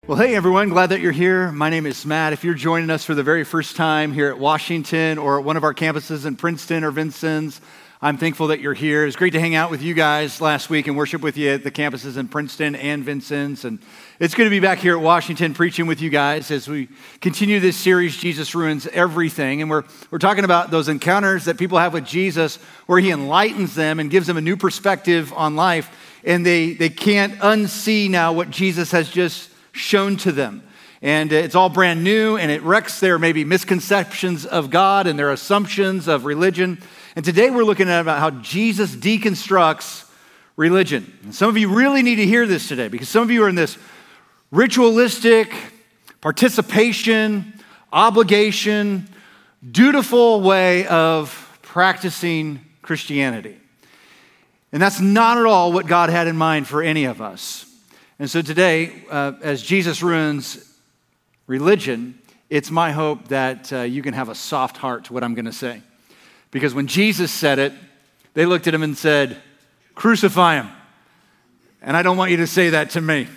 Well, hey everyone, glad that you're here. My name is Matt. If you're joining us for the very first time here at Washington or at one of our campuses in Princeton or Vincennes, I'm thankful that you're here. It's great to hang out with you guys last week and worship with you at the campuses in Princeton and Vincennes. And it's good to be back here at Washington preaching with you guys as we continue this series, Jesus Ruins Everything. And we're talking about those encounters that people have with Jesus where he enlightens them and gives them a new perspective on life. And they can't unsee now what Jesus has just shown to them. And it's all brand new, and it wrecks their maybe misconceptions of God and their assumptions of religion. And today we're looking at about how Jesus deconstructs religion. And some of you really need to hear this today because some of you are in this ritualistic participation, obligation, dutiful way of practicing Christianity. And that's not at all what God had in mind for any of us. And so today, as Jesus ruins religion, it's my hope that you can have a soft heart to what I'm going to say. Because when Jesus said it, they looked at him and said, "Crucify him." And I don't want you to say that to me.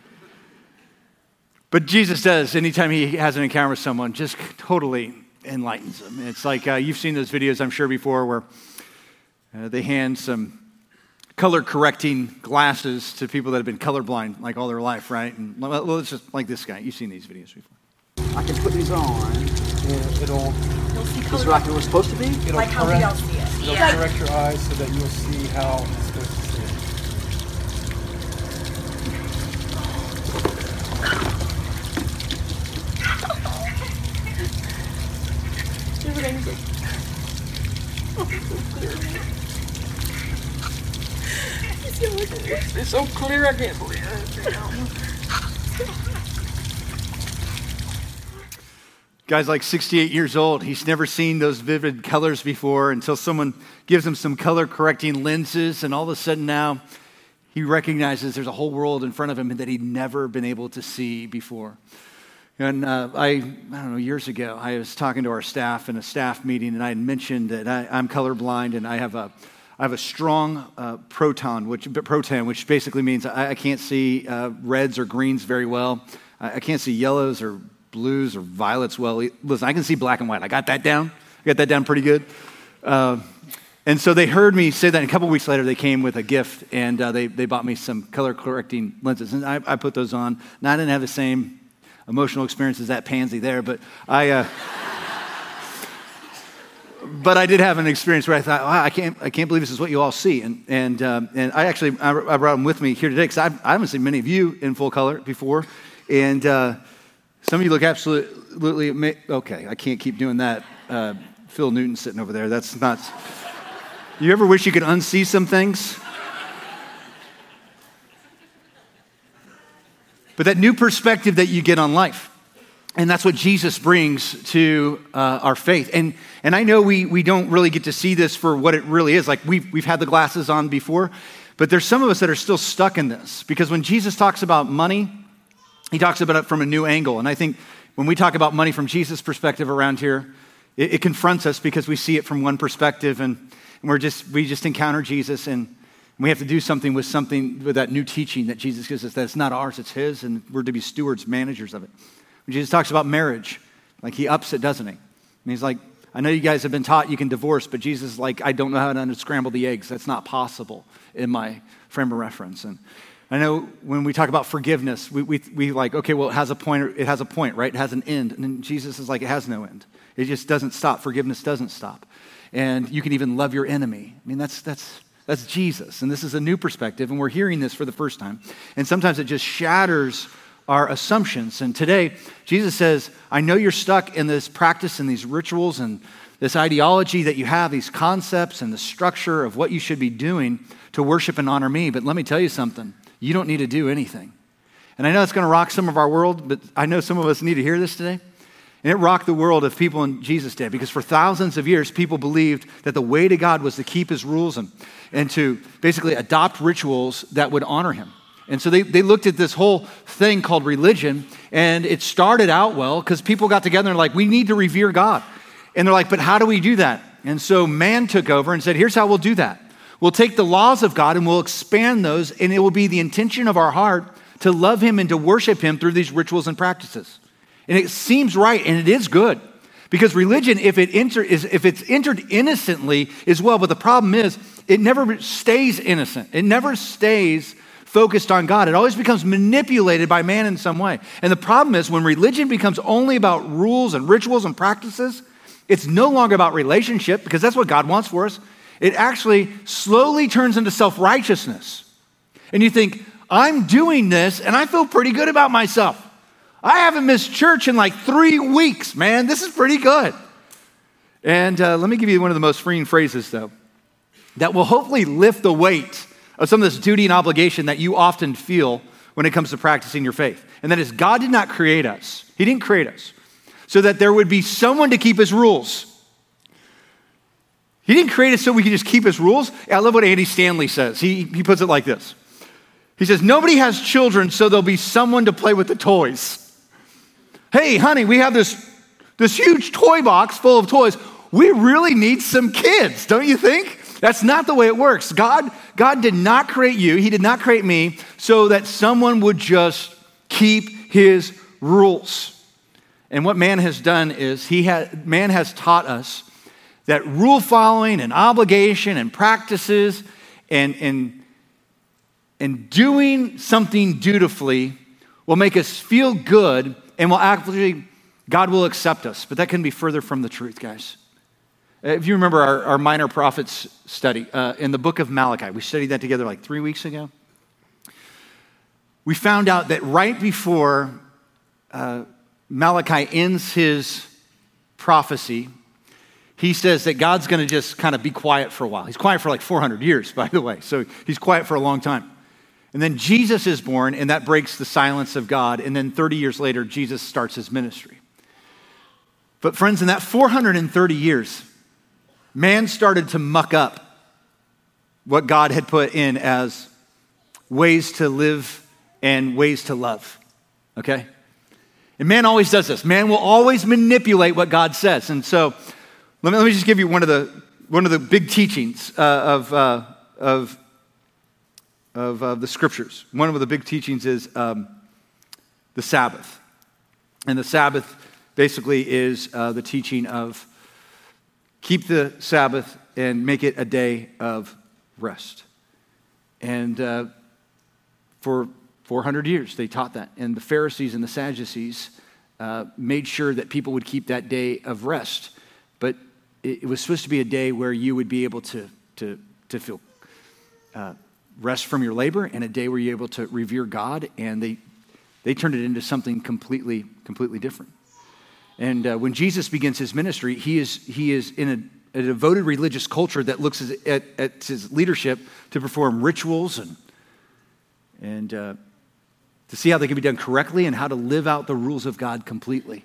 But Jesus does, anytime he has an encounter with someone, just totally enlightens them. It's like you've seen those videos, I'm sure, before where they hand some color-correcting glasses to people that have been colorblind like all their life, right? And well, it's just like this guy. You've seen these videos before. I can put these on, and it'll see just like it was supposed to be. It'll like how we all see it. It'll correct your eyes so that you'll see how it's supposed to see It's so clear, I can't believe it. Guy's like 68 years old. He's never seen those vivid colors before until someone gives him some color-correcting lenses, and all of a sudden now he recognizes there's a whole world in front of him that he'd never been able to see before. And I don't know, years ago, I was talking to our staff in a staff meeting, and I had mentioned that I'm colorblind, and I have a strong proton, which basically means I can't see reds or greens very well. I can't see yellows or blues or violets well. Listen, I can see black and white. I got that down. I got that down pretty good. And so they heard me say that, and a couple weeks later, they came with a gift, and they bought me some color-correcting lenses, and I put those on. Now, I didn't have the same emotional experience as that pansy there, but But I did have an experience where I thought, wow, I can't believe this is what you all see. And I brought them with me here today because I haven't seen many of you in full color before. And some of you look absolutely okay, I can't keep doing that. Phil Newton sitting over there, that's not. You ever wish you could unsee some things? But that new perspective that you get on life. And that's what Jesus brings to our faith. And I know we don't really get to see this for what it really is. Like we've had the glasses on before, but there's some of us that are still stuck in this. Because when Jesus talks about money, he talks about it from a new angle. And I think when we talk about money from Jesus' perspective around here, it confronts us because we see it from one perspective. And we just encounter Jesus, and we have to do something with that new teaching that Jesus gives us, that it's not ours, it's his, and we're to be stewards, managers of it. When Jesus talks about marriage, like he ups it, doesn't he? And he's like, I know you guys have been taught you can divorce, but Jesus is like, I don't know how to unscramble the eggs. That's not possible in my frame of reference. And I know when we talk about forgiveness, we like, okay, well, it has a point, right? It has an end. And then Jesus is like, it has no end. It just doesn't stop. Forgiveness doesn't stop. And you can even love your enemy. I mean, that's Jesus. And this is a new perspective, and we're hearing this for the first time. And sometimes it just shatters our assumptions. And today, Jesus says, I know you're stuck in this practice and these rituals and this ideology that you have, these concepts and the structure of what you should be doing to worship and honor me. But let me tell you something. You don't need to do anything. And I know it's going to rock some of our world, but I know some of us need to hear this today. And it rocked the world of people in Jesus' day, because for thousands of years, people believed that the way to God was to keep his rules and to basically adopt rituals that would honor him. And so they looked at this whole thing called religion, and it started out well because people got together and like, we need to revere God. And they're like, but how do we do that? And so man took over and said, here's how we'll do that. We'll take the laws of God and we'll expand those, and it will be the intention of our heart to love him and to worship him through these rituals and practices. And it seems right, and it is good. Because religion, if it's entered innocently, is well. But the problem is, it never stays innocent. It never stays focused on God. It always becomes manipulated by man in some way. And the problem is, when religion becomes only about rules and rituals and practices, it's no longer about relationship, because that's what God wants for us. It actually slowly turns into self-righteousness. And you think, I'm doing this, and I feel pretty good about myself. I haven't missed church in like 3 weeks, man. This is pretty good. And let me give you one of the most freeing phrases, though, that will hopefully lift the weight of some of this duty and obligation that you often feel when it comes to practicing your faith. And that is, God did not create us. He didn't create us so that there would be someone to keep his rules. He didn't create us so we could just keep his rules. I love what Andy Stanley says. He puts it like this. He says, nobody has children so there'll be someone to play with the toys. Hey, honey, we have this huge toy box full of toys. We really need some kids, don't you think? That's not the way it works. God did not create you. He did not create me so that someone would just keep his rules. And what man has done is man has taught us that rule following and obligation and practices and doing something dutifully will make us feel good, and God will accept us. But that couldn't be further from the truth, guys. If you remember our minor prophets study in the book of Malachi, we studied that together like 3 weeks ago. We found out that right before Malachi ends his prophecy, he says that God's going to just kind of be quiet for a while. He's quiet for like 400 years, by the way. So he's quiet for a long time. And then Jesus is born, and that breaks the silence of God. And then 30 years later, Jesus starts his ministry. But friends, in that 430 years, man started to muck up what God had put in as ways to live and ways to love, okay? And man always does this. Man will always manipulate what God says. And so let me just give you one of the big teachings of the scriptures. One of the big teachings is the Sabbath. And the Sabbath basically is the teaching of keep the Sabbath and make it a day of rest. And for 400 years, they taught that. And the Pharisees and the Sadducees made sure that people would keep that day of rest. But it was supposed to be a day where you would be able to feel rest from your labor, and a day where you're able to revere God. And they turned it into something completely different. And when Jesus begins his ministry, he is in a devoted religious culture that looks at his leadership to perform rituals and to see how they can be done correctly and how to live out the rules of God completely.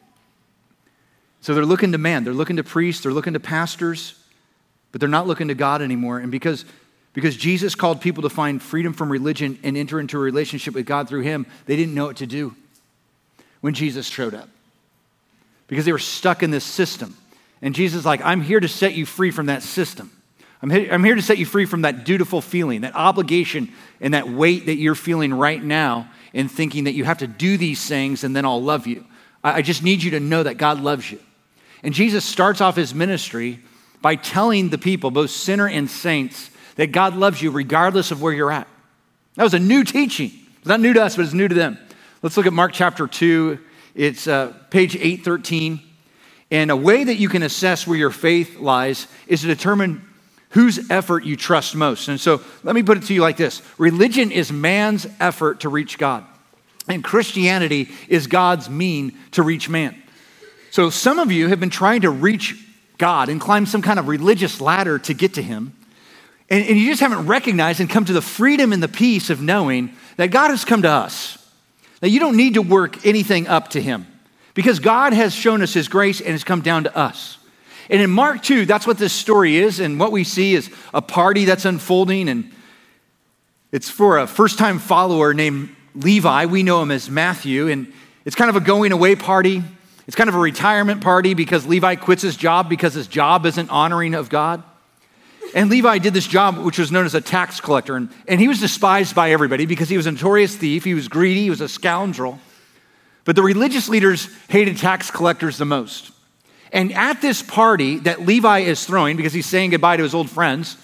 So they're looking to man, they're looking to priests, they're looking to pastors, but they're not looking to God anymore. And because Jesus called people to find freedom from religion and enter into a relationship with God through him, they didn't know what to do when Jesus showed up. Because they were stuck in this system. And Jesus is like, I'm here to set you free from that system. I'm here to set you free from that dutiful feeling, that obligation and that weight that you're feeling right now in thinking that you have to do these things and then I'll love you. I just need you to know that God loves you. And Jesus starts off his ministry by telling the people, both sinner and saints, that God loves you regardless of where you're at. That was a new teaching. It's not new to us, but it's new to them. Let's look at Mark chapter 2. It's page 813. And a way that you can assess where your faith lies is to determine whose effort you trust most. And so let me put it to you like this. Religion is man's effort to reach God. And Christianity is God's mean to reach man. So some of you have been trying to reach God and climb some kind of religious ladder to get to him. And you just haven't recognized and come to the freedom and the peace of knowing that God has come to us. That you don't need to work anything up to him because God has shown us his grace and has come down to us. And in Mark 2, that's what this story is. And what we see is a party that's unfolding. And it's for a first-time follower named Levi. We know him as Matthew. And it's kind of a going away party. It's kind of a retirement party because Levi quits his job because his job isn't honoring of God. And Levi did this job, which was known as a tax collector. And he was despised by everybody because he was a notorious thief. He was greedy. He was a scoundrel. But the religious leaders hated tax collectors the most. And at this party that Levi is throwing, because he's saying goodbye to his old friends,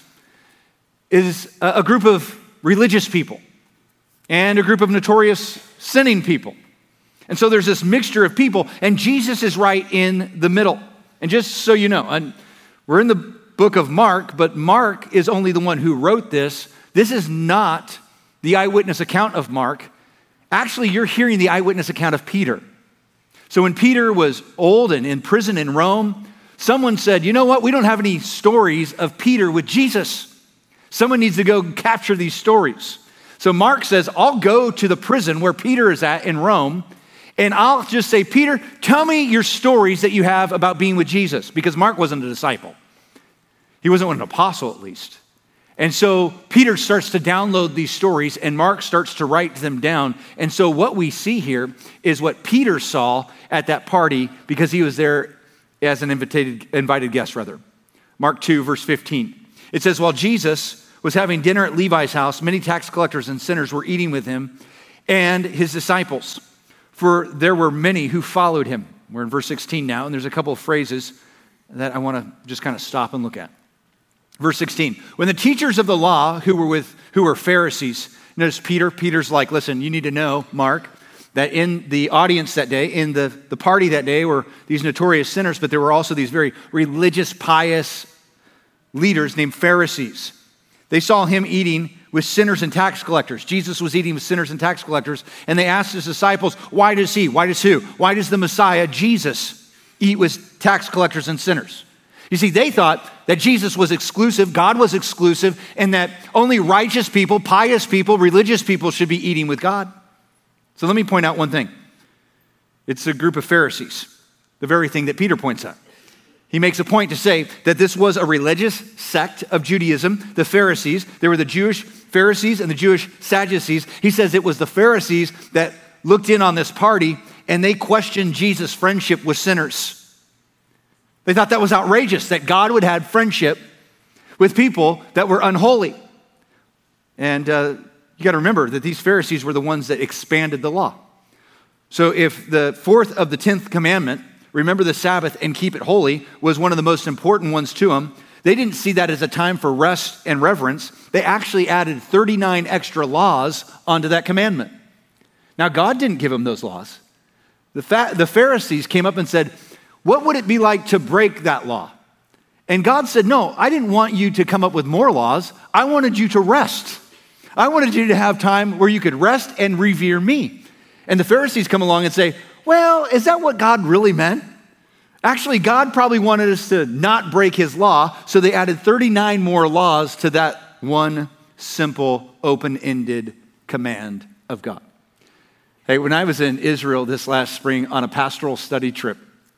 is a group of religious people and a group of notorious sinning people. And so there's this mixture of people, and Jesus is right in the middle. And just so you know, and we're in the book of Mark, but Mark is only the one who wrote this. This is not the eyewitness account of Mark. Actually, you're hearing the eyewitness account of Peter. So when Peter was old and in prison in Rome, someone said, you know what? We don't have any stories of Peter with Jesus. Someone needs to go capture these stories. So Mark says, I'll go to the prison where Peter is at in Rome, and I'll just say, Peter, tell me your stories that you have about being with Jesus, because Mark wasn't a disciple. He wasn't an apostle, at least. And so Peter starts to download these stories, and Mark starts to write them down. And so what we see here is what Peter saw at that party, because he was there as an invited guest. Mark 2, verse 15. It says, while Jesus was having dinner at Levi's house, many tax collectors and sinners were eating with him and his disciples, for there were many who followed him. We're in verse 16 now, and there's a couple of phrases that I want to just kind of stop and look at. Verse 16, when the teachers of the law who were Pharisees, notice Peter's like, listen, you need to know, Mark, that in the audience that day, in the party that day were these notorious sinners, but there were also these very religious, pious leaders named Pharisees. They saw him eating with sinners and tax collectors. Jesus was eating with sinners and tax collectors, and they asked his disciples, why does the Messiah, Jesus, eat with tax collectors and sinners? You see, they thought that Jesus was exclusive, God was exclusive, and that only righteous people, pious people, religious people should be eating with God. So let me point out one thing. It's a group of Pharisees, the very thing that Peter points out. He makes a point to say that this was a religious sect of Judaism, the Pharisees. There were the Jewish Pharisees and the Jewish Sadducees. He says it was the Pharisees that looked in on this party, and they questioned Jesus' friendship with sinners. They thought that was outrageous, that God would have friendship with people that were unholy. And you got to remember that these Pharisees were the ones that expanded the law. So if the fourth of the 10th commandment, remember the Sabbath and keep it holy, was one of the most important ones to them, they didn't see that as a time for rest and reverence. They actually added 39 extra laws onto that commandment. Now, God didn't give them those laws. The Pharisees came up and said, what would it be like to break that law? And God said, no, I didn't want you to come up with more laws. I wanted you to rest. I wanted you to have time where you could rest and revere me. And the Pharisees come along and say, well, is that what God really meant? Actually, God probably wanted us to not break his law, so they added 39 more laws to that one simple, open-ended command of God. Hey, when I was in Israel this last spring on a pastoral study trip,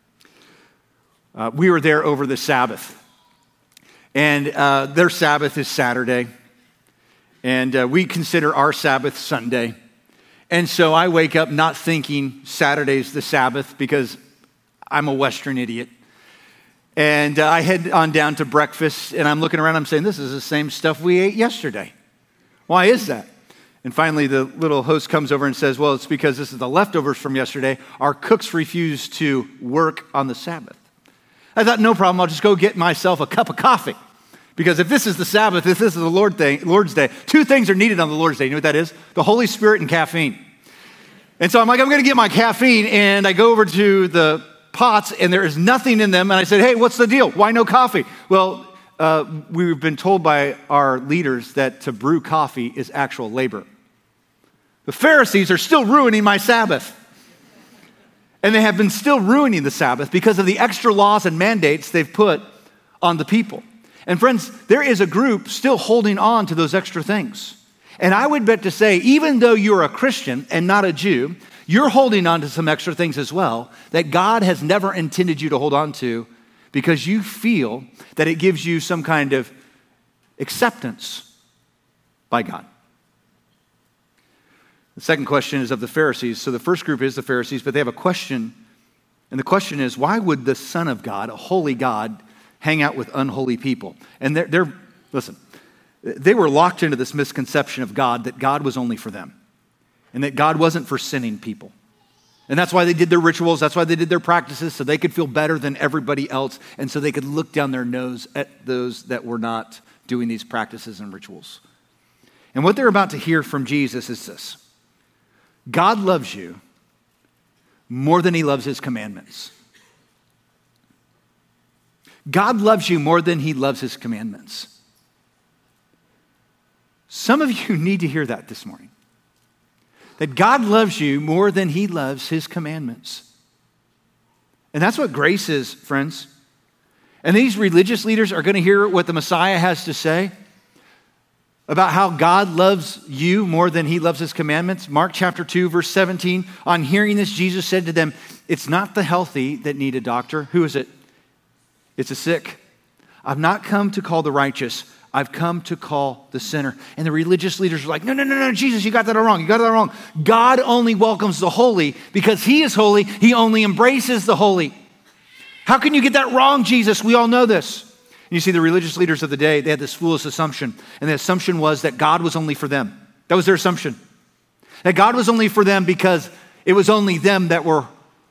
we were there over the Sabbath, and their Sabbath is Saturday, and we consider our Sabbath Sunday. And so I wake up not thinking Saturday's the Sabbath because I'm a Western idiot. And I head on down to breakfast, and I'm looking around, I'm saying, this is the same stuff we ate yesterday. Why is that? And finally, the little host comes over and says, well, it's because this is the leftovers from yesterday. Our cooks refuse to work on the Sabbath. I thought, no problem, I'll just go get myself a cup of coffee. Because if this is the Sabbath, if this is the Lord's Day, two things are needed on the Lord's Day. You know what that is? The Holy Spirit and caffeine. And so I'm like, I'm going to get my caffeine, and I go over to the pots, and there is nothing in them. And I said, hey, what's the deal? Why no coffee? Well, we've been told by our leaders that to brew coffee is actual labor. The Pharisees are still ruining my Sabbath. And they have been still ruining the Sabbath because of the extra laws and mandates they've put on the people. And friends, there is a group still holding on to those extra things. And I would bet to say, even though you're a Christian and not a Jew, you're holding on to some extra things as well that God has never intended you to hold on to because you feel that it gives you some kind of acceptance by God. The second question is of the Pharisees. So the first group is the Pharisees, but they have a question. And the question is, why would the Son of God, a holy God, hang out with unholy people? And they're Listen, they were locked into this misconception of God, that God was only for them and that God wasn't for sinning people. And that's why they did their rituals. That's why they did their practices, so they could feel better than everybody else and so they could look down their nose at those that were not doing these practices and rituals. And what they're about to hear from Jesus is this: God loves you more than he loves his commandments. God loves you more than he loves his commandments. Some of you need to hear that this morning. That God loves you more than he loves his commandments. And that's what grace is, friends. And these religious leaders are going to hear what the Messiah has to say about how God loves you more than he loves his commandments. Mark chapter 2, verse 17. On hearing this, Jesus said to them, "It's not the healthy that need a doctor." Who is it? It's the sick. "I've not come to call the righteous. I've come to call the sinner." And the religious leaders are like, no, Jesus, you got that all wrong. You got that all wrong. God only welcomes the holy because he is holy. He only embraces the holy. How can you get that wrong, Jesus? We all know this. And you see, the religious leaders of the day, they had this foolish assumption. And the assumption was that God was only for them. That was their assumption. That God was only for them because it was only them that were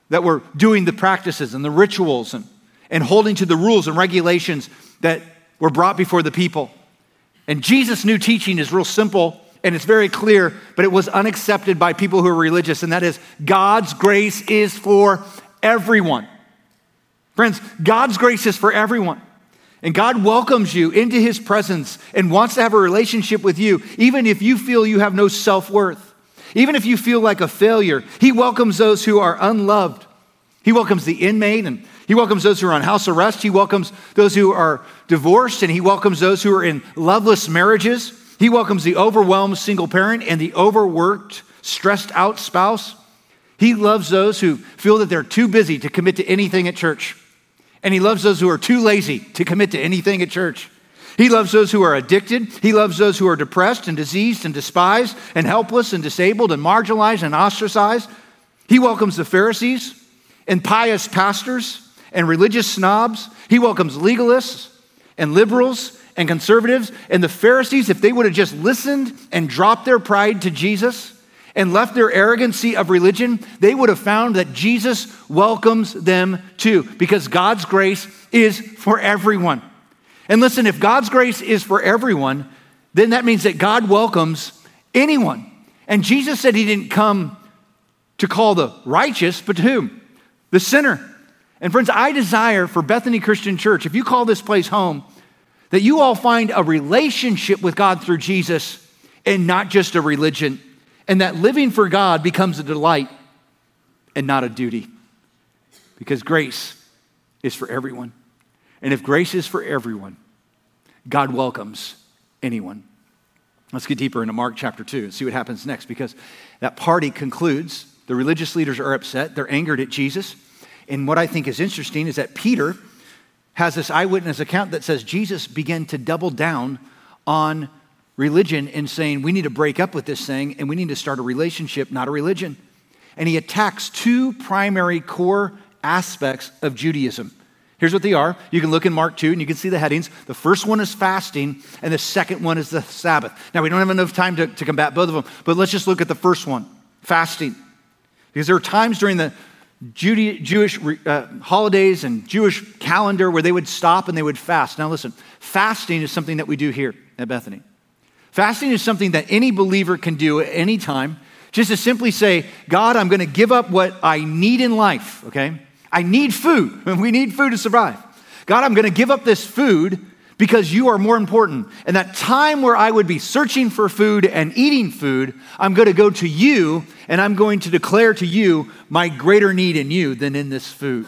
doing the practices and the rituals and holding to the rules and regulations that were brought before the people. And Jesus' new teaching is real simple and it's very clear, but it was unaccepted by people who are religious, and that is God's grace is for everyone. Friends, God's grace is for everyone. And God welcomes you into his presence and wants to have a relationship with you, even if you feel you have no self-worth. Even if you feel like a failure, he welcomes those who are unloved. He welcomes the inmate, and he welcomes those who are on house arrest. He welcomes those who are divorced, and he welcomes those who are in loveless marriages. He welcomes the overwhelmed single parent and the overworked, stressed out spouse. He loves those who feel that they're too busy to commit to anything at church. And he loves those who are too lazy to commit to anything at church. He loves those who are addicted. He loves those who are depressed and diseased and despised and helpless and disabled and marginalized and ostracized. He welcomes the Pharisees and pious pastors and religious snobs. He welcomes legalists and liberals and conservatives. And the Pharisees, if they would have just listened and dropped their pride to Jesus and left their arrogancy of religion, they would have found that Jesus welcomes them too, because God's grace is for everyone. And listen, if God's grace is for everyone, then that means that God welcomes anyone. And Jesus said he didn't come to call the righteous, but to whom? The sinner. And friends, I desire for Bethany Christian Church, if you call this place home, that you all find a relationship with God through Jesus and not just a religion. And that living for God becomes a delight and not a duty. Because grace is for everyone. And if grace is for everyone, God welcomes anyone. Let's get deeper into Mark chapter 2 and see what happens next, because that party concludes. The religious leaders are upset. They're angered at Jesus. And what I think is interesting is that Peter has this eyewitness account that says Jesus began to double down on religion and saying, we need to break up with this thing and we need to start a relationship, not a religion. And he attacks two primary core aspects of Judaism. Here's what they are. You can look in Mark 2 and you can see the headings. The first one is fasting and the second one is the Sabbath. Now, we don't have enough time to combat both of them, but let's just look at the first one, fasting. Because there are times during the Jewish holidays and Jewish calendar where they would stop and they would fast. Now listen, fasting is something that we do here at Bethany. Fasting is something that any believer can do at any time, just to simply say, God, I'm going to give up what I need in life, okay? I need food. We need food to survive. God, I'm going to give up this food because you are more important. And that time where I would be searching for food and eating food, I'm going to go to you and I'm going to declare to you my greater need in you than in this food.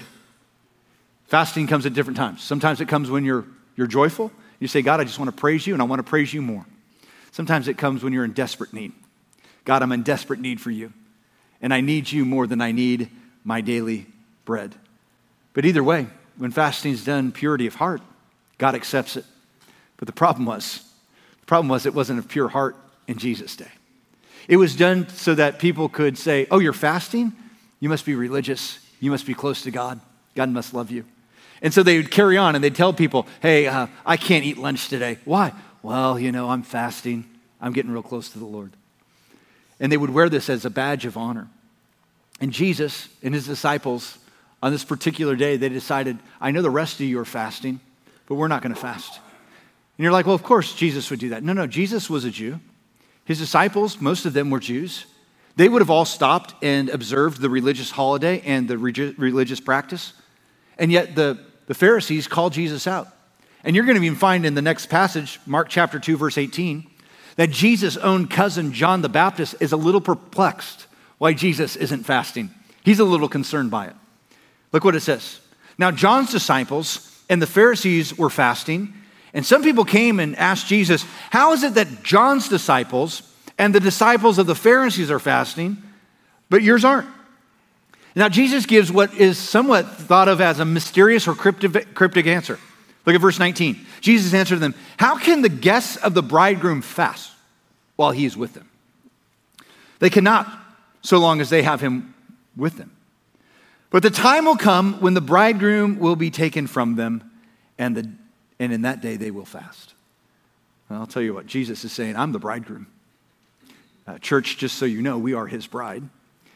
Fasting comes at different times. Sometimes it comes when you're joyful. You say, God, I just want to praise you and I want to praise you more. Sometimes it comes when you're in desperate need. God, I'm in desperate need for you. And I need you more than I need my daily bread. But either way, when fasting is done, purity of heart, God accepts it. But the problem was it wasn't a pure heart in Jesus' day. It was done so that people could say, oh, you're fasting? You must be religious. You must be close to God. God must love you. And so they would carry on and they'd tell people, hey, I can't eat lunch today. Why? Well, I'm fasting. I'm getting real close to the Lord. And they would wear this as a badge of honor. And Jesus and his disciples, on this particular day, they decided, I know the rest of you are fasting, but we're not going to fast. And you're like, well, of course Jesus would do that. No, Jesus was a Jew. His disciples, most of them were Jews. They would have all stopped and observed the religious holiday and the religious practice. And yet the Pharisees called Jesus out. And you're going to even find in the next passage, Mark chapter 2, verse 18, that Jesus' own cousin, John the Baptist, is a little perplexed why Jesus isn't fasting. He's a little concerned by it. Look what it says. Now, John's disciples and the Pharisees were fasting, and some people came and asked Jesus, how is it that John's disciples and the disciples of the Pharisees are fasting, but yours aren't? Now, Jesus gives what is somewhat thought of as a mysterious or cryptic answer. Look at verse 19. Jesus answered them, how can the guests of the bridegroom fast while he is with them? They cannot, so long as they have him with them. But the time will come when the bridegroom will be taken from them, and in that day they will fast. Well, I'll tell you what, Jesus is saying, I'm the bridegroom. Church, just so you know, we are his bride.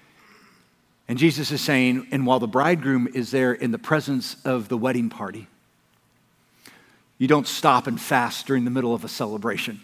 And Jesus is saying, and while the bridegroom is there in the presence of the wedding party, you don't stop and fast during the middle of a celebration.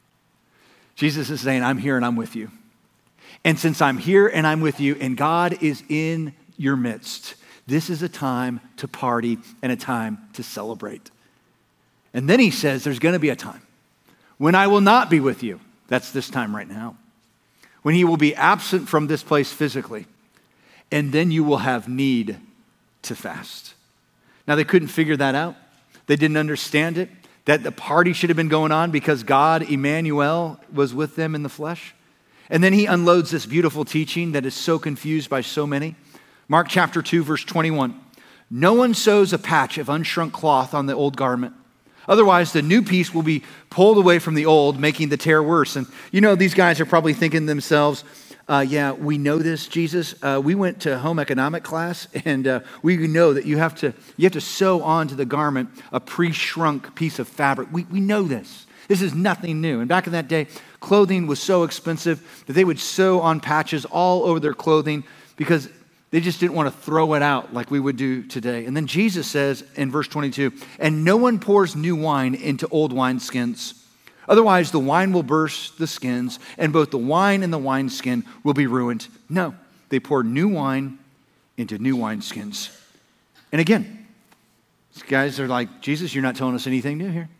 Jesus is saying, I'm here and I'm with you. And since I'm here and I'm with you and God is in your midst, this is a time to party and a time to celebrate. And then he says there's going to be a time when I will not be with you. That's this time right now. When he will be absent from this place physically. And then you will have need to fast. Now, they couldn't figure that out. They didn't understand it, that the party should have been going on because God, Emmanuel, was with them in the flesh. And then he unloads this beautiful teaching that is so confused by so many. Mark chapter 2, verse 21. No one sews a patch of unshrunk cloth on the old garment. Otherwise, the new piece will be pulled away from the old, making the tear worse. And these guys are probably thinking to themselves, yeah, we know this, Jesus. We went to home economic class, and we know that you have to sew onto the garment a pre-shrunk piece of fabric. We know this. This is nothing new. And back in that day, clothing was so expensive that they would sew on patches all over their clothing because they just didn't want to throw it out like we would do today. And then Jesus says in verse 22, and no one pours new wine into old wineskins. Otherwise, the wine will burst the skins, and both the wine and the wineskin will be ruined. No, they pour new wine into new wineskins. And again, these guys are like, Jesus, you're not telling us anything new here.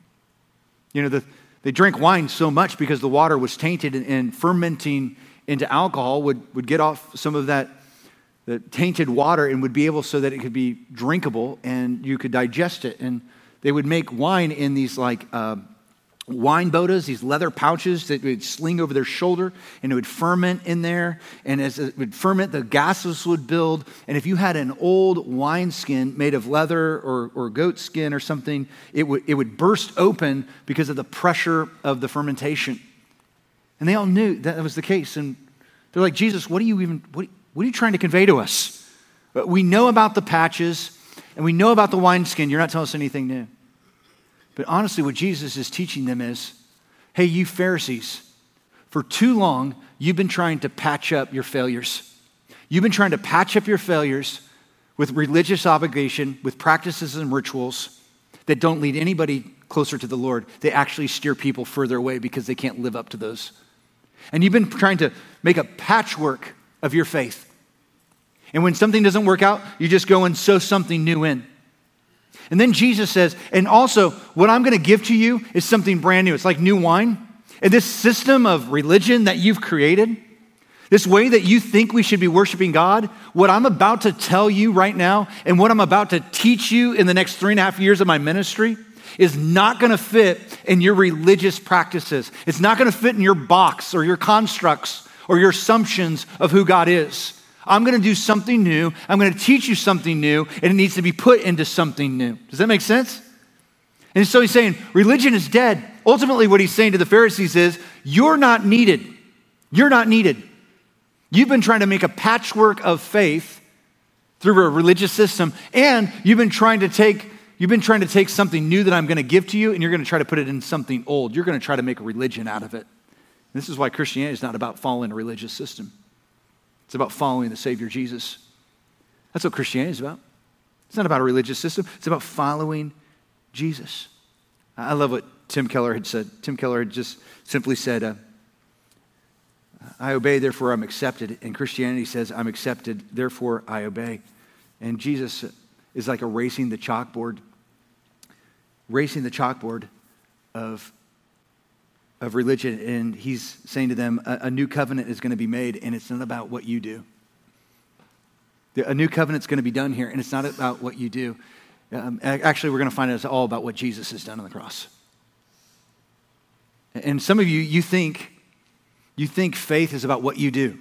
They drank wine so much because the water was tainted, and fermenting into alcohol would get off some of that the tainted water and would be able so that it could be drinkable and you could digest it. And they would make wine in these wine bodas, these leather pouches that would sling over their shoulder, and it would ferment in there. And as it would ferment, the gases would build. And if you had an old wineskin made of leather or goat skin or something, it would burst open because of the pressure of the fermentation. And they all knew that was the case. And they're like, Jesus, what are you trying to convey to us? We know about the patches, and we know about the wineskin. You're not telling us anything new. But honestly, what Jesus is teaching them is, hey, you Pharisees, for too long, you've been trying to patch up your failures. You've been trying to patch up your failures with religious obligation, with practices and rituals that don't lead anybody closer to the Lord. They actually steer people further away because they can't live up to those. And you've been trying to make a patchwork of your faith. And when something doesn't work out, you just go and sew something new in. And then Jesus says, and also what I'm going to give to you is something brand new. It's like new wine. And this system of religion that you've created, this way that you think we should be worshiping God, what I'm about to tell you right now and what I'm about to teach you in the next 3.5 years of my ministry is not going to fit in your religious practices. It's not going to fit in your box or your constructs or your assumptions of who God is. I'm going to do something new. I'm going to teach you something new, and it needs to be put into something new. Does that make sense? And so he's saying, religion is dead. Ultimately, what he's saying to the Pharisees is, you're not needed. You're not needed. You've been trying to make a patchwork of faith through a religious system, and you've been trying to take something new that I'm going to give to you, and you're going to try to put it in something old. You're going to try to make a religion out of it. And this is why Christianity is not about following a religious system. It's about following the Savior Jesus. That's what Christianity is about. It's not about a religious system. It's about following Jesus. I love what Tim Keller had said. Tim Keller had just simply said, I obey, therefore I'm accepted. And Christianity says, I'm accepted, therefore I obey. And Jesus is like erasing the chalkboard of religion. And he's saying to them, a new covenant is going to be made, and it's not about what you do. A new covenant's going to be done here, and it's not about what you do. Actually, we're going to find out it's all about what Jesus has done on the cross. And some of you, you think faith is about what you do.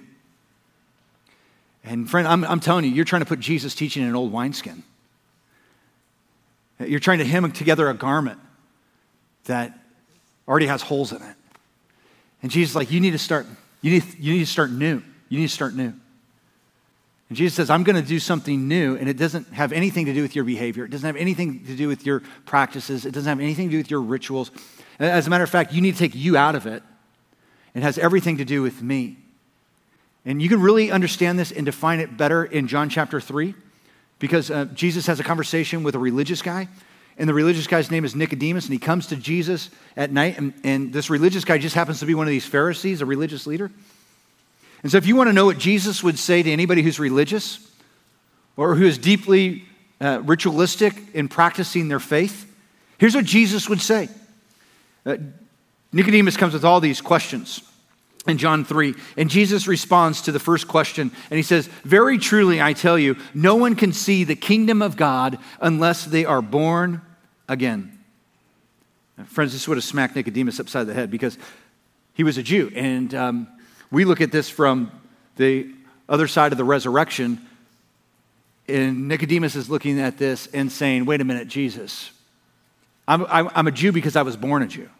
And friend, I'm telling you, you're trying to put Jesus' teaching in an old wineskin. You're trying to hem together a garment that already has holes in it. And Jesus is like, you need to start new. You need to start new. And Jesus says, I'm going to do something new, and it doesn't have anything to do with your behavior. It doesn't have anything to do with your practices. It doesn't have anything to do with your rituals. As a matter of fact, you need to take you out of it. It has everything to do with me. And you can really understand this and define it better in John chapter 3, because Jesus has a conversation with a religious guy, and the religious guy's name is Nicodemus, and he comes to Jesus at night, and this religious guy just happens to be one of these Pharisees, a religious leader. And so if you want to know what Jesus would say to anybody who's religious or who is deeply ritualistic in practicing their faith, here's what Jesus would say. Nicodemus comes with all these questions in John 3, and Jesus responds to the first question, and he says, very truly I tell you, no one can see the kingdom of God unless they are born again. Now, friends, this would have smacked Nicodemus upside the head because he was a Jew, and we look at this from the other side of the resurrection, and Nicodemus is looking at this and saying, wait a minute, Jesus, I'm a Jew because I was born a Jew.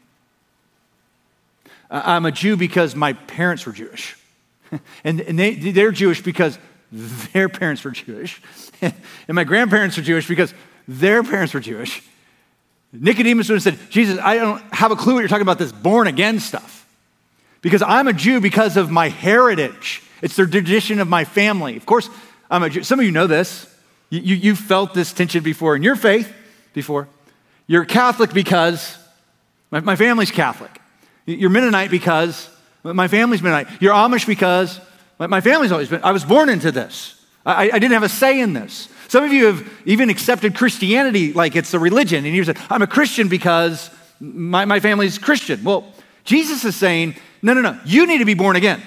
I'm a Jew because my parents were Jewish. and they're Jewish because their parents were Jewish. And my grandparents were Jewish because their parents were Jewish. Nicodemus would have said, Jesus, I don't have a clue what you're talking about, this born again stuff. Because I'm a Jew because of my heritage. It's the tradition of my family. Of course, I'm a Jew. Some of you know this. You've felt this tension before in your faith before. You're Catholic because my family's Catholic. You're Mennonite because my family's Mennonite. You're Amish because my family's always been. I was born into this. I didn't have a say in this. Some of you have even accepted Christianity like it's a religion. And you said, I'm a Christian because my family's Christian. Well, Jesus is saying, no. You need to be born again.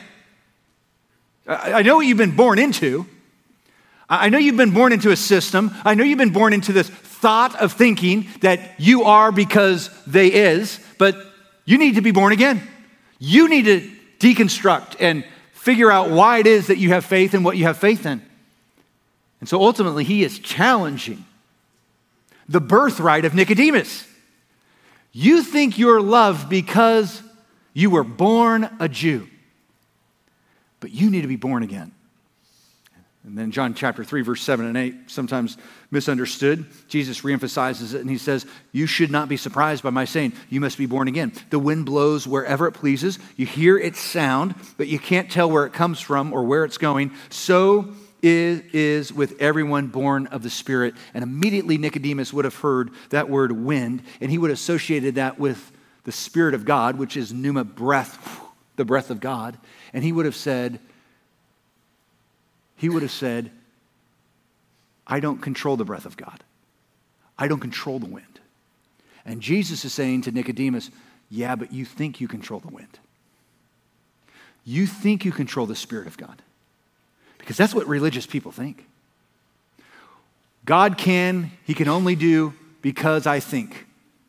I know what you've been born into. I know you've been born into a system. I know you've been born into this thought of thinking that you are because they is, but you need to be born again. You need to deconstruct and figure out why it is that you have faith and what you have faith in. And so ultimately, he is challenging the birthright of Nicodemus. You think you're loved because you were born a Jew, but you need to be born again. And then John chapter 3, verse 7 and 8, sometimes misunderstood. Jesus reemphasizes it, and he says, you should not be surprised by my saying, you must be born again. The wind blows wherever it pleases. You hear its sound, but you can't tell where it comes from or where it's going. So it is with everyone born of the Spirit. And immediately Nicodemus would have heard that word wind, and he would have associated that with the Spirit of God, which is pneuma, breath, the breath of God. And he would have said, I don't control the breath of God. I don't control the wind. And Jesus is saying to Nicodemus, yeah, but you think you control the wind. You think you control the Spirit of God. Because that's what religious people think. He can only do because I think.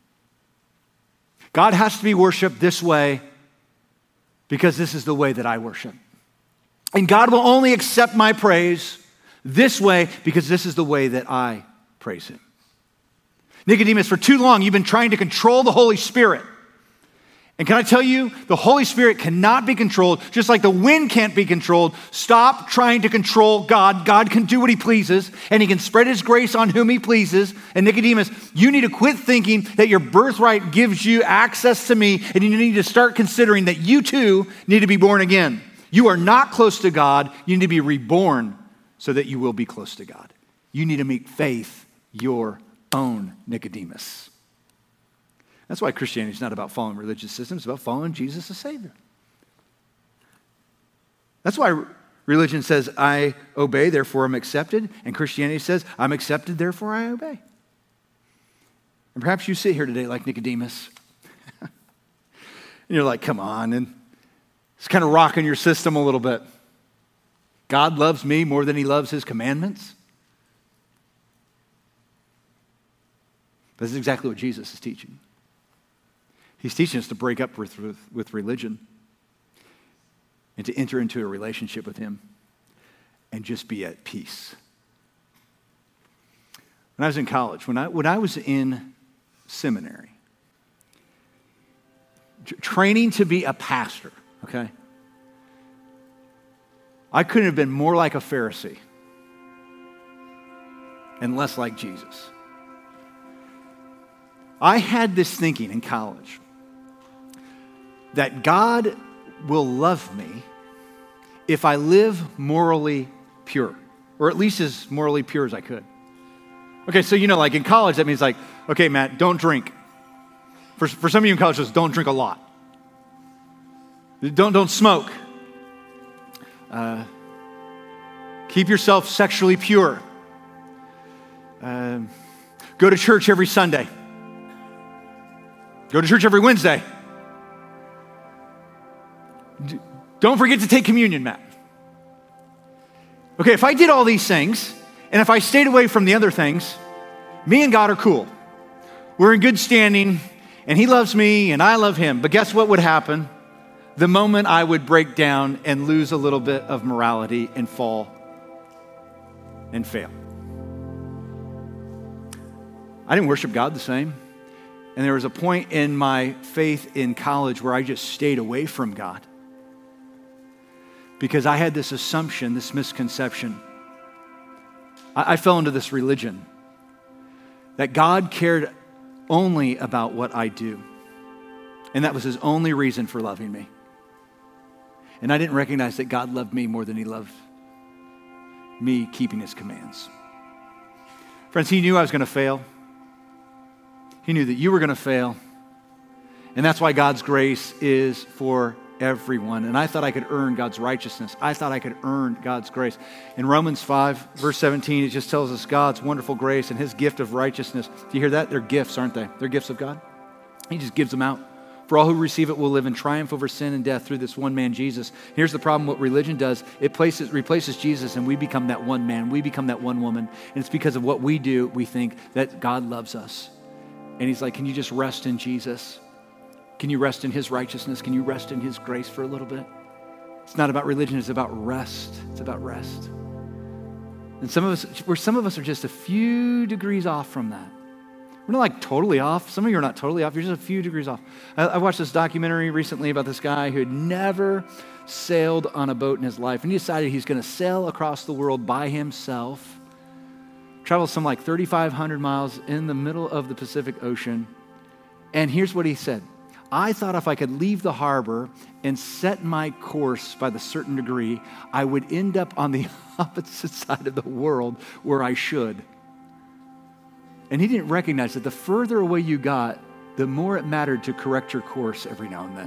God has to be worshiped this way because this is the way that I worship. And God will only accept my praise this way because this is the way that I praise him. Nicodemus, for too long, you've been trying to control the Holy Spirit. And can I tell you, the Holy Spirit cannot be controlled, just like the wind can't be controlled. Stop trying to control God. God can do what he pleases, and he can spread his grace on whom he pleases. And Nicodemus, you need to quit thinking that your birthright gives you access to me, and you need to start considering that you too need to be born again. You are not close to God. You need to be reborn so that you will be close to God. You need to make faith your own, Nicodemus. That's why Christianity is not about following religious systems, it's about following Jesus as Savior. That's why religion says, I obey, therefore I'm accepted, and Christianity says, I'm accepted, therefore I obey. And perhaps you sit here today like Nicodemus, and you're like, come on, and it's kind of rocking your system a little bit. God loves me more than he loves his commandments. But this is exactly what Jesus is teaching. He's teaching us to break up with religion and to enter into a relationship with him and just be at peace. When I was in college, when I was in seminary, training to be a pastor, okay, I couldn't have been more like a Pharisee and less like Jesus. I had this thinking in college that God will love me if I live morally pure, or at least as morally pure as I could. Okay, so like in college, that means like, okay, Matt, don't drink. For some of you in college, just don't drink a lot. Don't smoke. Keep yourself sexually pure. Go to church every Sunday. Go to church every Wednesday. Don't forget to take communion, Matt. Okay, if I did all these things, and if I stayed away from the other things, me and God are cool. We're in good standing, and he loves me, and I love him. But guess what would happen? The moment I would break down and lose a little bit of morality and fall and fail. I didn't worship God the same. And there was a point in my faith in college where I just stayed away from God. Because I had this assumption, this misconception. I fell into this religion that God cared only about what I do. And that was his only reason for loving me. And I didn't recognize that God loved me more than he loved me keeping his commands. Friends, he knew I was going to fail. He knew that you were going to fail. And that's why God's grace is for everyone. And I thought I could earn God's righteousness. I thought I could earn God's grace. In Romans 5, verse 17, it just tells us God's wonderful grace and his gift of righteousness. Do you hear that? They're gifts, aren't they? They're gifts of God. He just gives them out. For all who receive it will live in triumph over sin and death through this one man, Jesus. Here's the problem, what religion does. It replaces Jesus, and we become that one man. We become that one woman. And it's because of what we do, we think that God loves us. And he's like, can you just rest in Jesus? Can you rest in his righteousness? Can you rest in his grace for a little bit? It's not about religion, it's about rest. It's about rest. And some of us are just a few degrees off from that. We're not like totally off. Some of you are not totally off. You're just a few degrees off. I watched this documentary recently about this guy who had never sailed on a boat in his life. And he decided he's going to sail across the world by himself, travel some like 3,500 miles in the middle of the Pacific Ocean. And here's what he said. I thought if I could leave the harbor and set my course by the certain degree, I would end up on the opposite side of the world where I should. And he didn't recognize that the further away you got, the more it mattered to correct your course every now and then.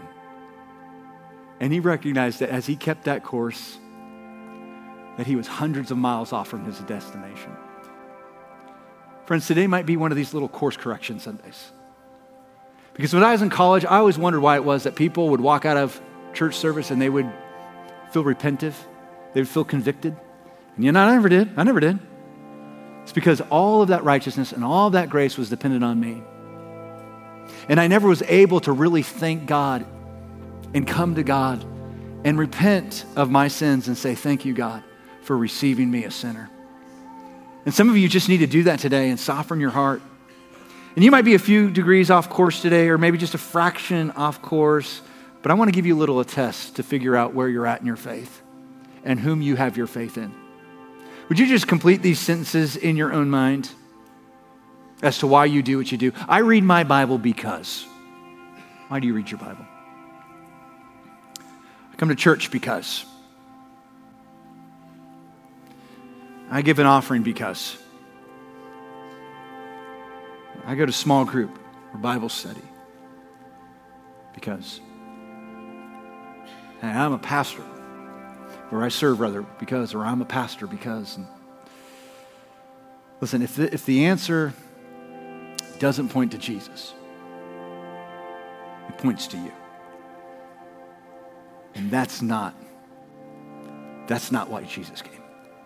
And he recognized that as he kept that course, that he was hundreds of miles off from his destination. Friends, today might be one of these little course correction Sundays. Because when I was in college, I always wondered why it was that people would walk out of church service and they would feel repentive. They would feel convicted. And I never did. It's because all of that righteousness and all of that grace was dependent on me. And I never was able to really thank God and come to God and repent of my sins and say, thank you, God, for receiving me a sinner. And some of you just need to do that today and soften your heart And you might be a few degrees off course today, or maybe just a fraction off course, but I want to give you a little test to figure out where you're at in your faith and whom you have your faith in. Would you just complete these sentences in your own mind as to why you do what you do? I read my Bible because. Why do you read your Bible? I come to church because. I give an offering because. I go to small group or Bible study because. Hey, I'm a pastor, or I serve rather because, or I'm a pastor because. And listen, if the answer doesn't point to Jesus, it points to you. And that's not why Jesus came.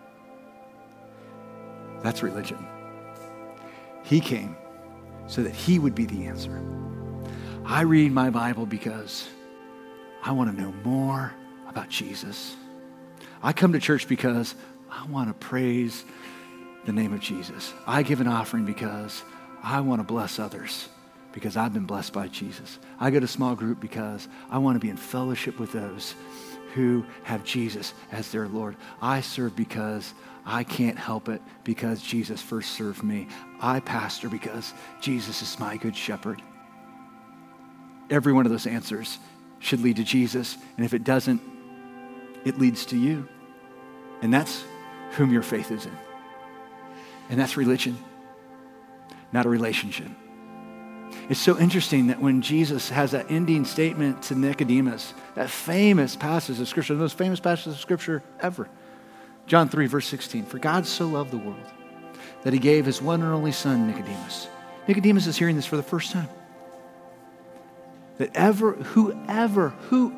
That's religion. He came so that he would be the answer. I read my Bible because I want to know more about Jesus. I come to church because I want to praise the name of Jesus. I give an offering because I want to bless others, because I've been blessed by Jesus. I go to small group because I want to be in fellowship with those who have Jesus as their Lord. I serve because I can't help it, because Jesus first served me. I pastor because Jesus is my good shepherd. Every one of those answers should lead to Jesus, and if it doesn't, it leads to you. And that's whom your faith is in. And that's religion, not a relationship. It's so interesting that when Jesus has that ending statement to Nicodemus, that famous passage of Scripture, the most famous passage of Scripture ever, John 3, verse 16, for God so loved the world that he gave his one and only son, Nicodemus. Nicodemus is hearing this for the first time. That whoever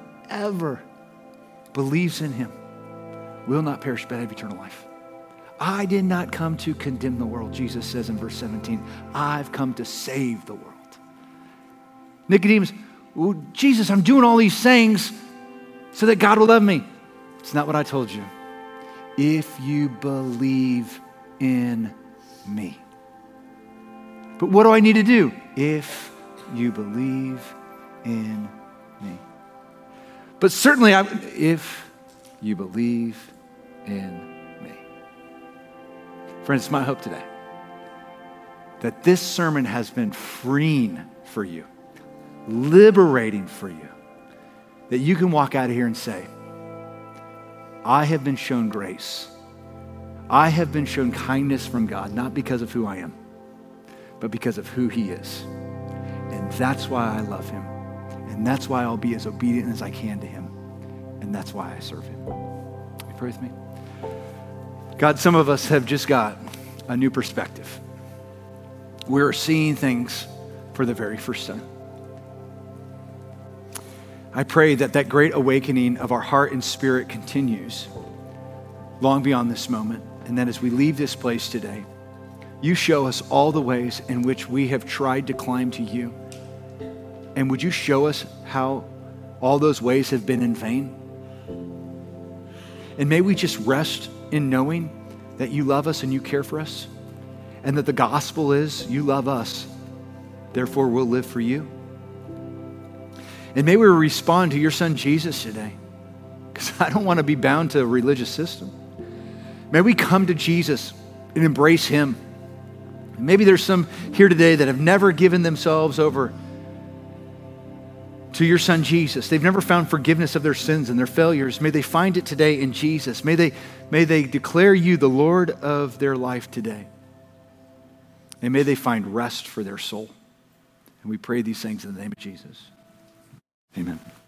believes in him will not perish but have eternal life. I did not come to condemn the world, Jesus says in verse 17. I've come to save the world. Nicodemus, well, Jesus, I'm doing all these things so that God will love me. It's not what I told you. If you believe in me. But what do I need to do? If you believe in me. But certainly, if you believe in me. Friends, it's my hope today that this sermon has been freeing for you, liberating for you, that you can walk out of here and say, I have been shown grace. I have been shown kindness from God, not because of who I am, but because of who he is. And that's why I love him. And that's why I'll be as obedient as I can to him. And that's why I serve him. You pray with me? God, some of us have just got a new perspective. We're seeing things for the very first time. I pray that that great awakening of our heart and spirit continues long beyond this moment. And that as we leave this place today, you show us all the ways in which we have tried to climb to you. And would you show us how all those ways have been in vain? And may we just rest in knowing that you love us and you care for us, and that the gospel is you love us, therefore we'll live for you. And may we respond to your son Jesus today, because I don't want to be bound to a religious system. May we come to Jesus and embrace him. And maybe there's some here today that have never given themselves over to your son Jesus. They've never found forgiveness of their sins and their failures. May they find it today in Jesus. May they declare you the Lord of their life today. And may they find rest for their soul. And we pray these things in the name of Jesus. Amen.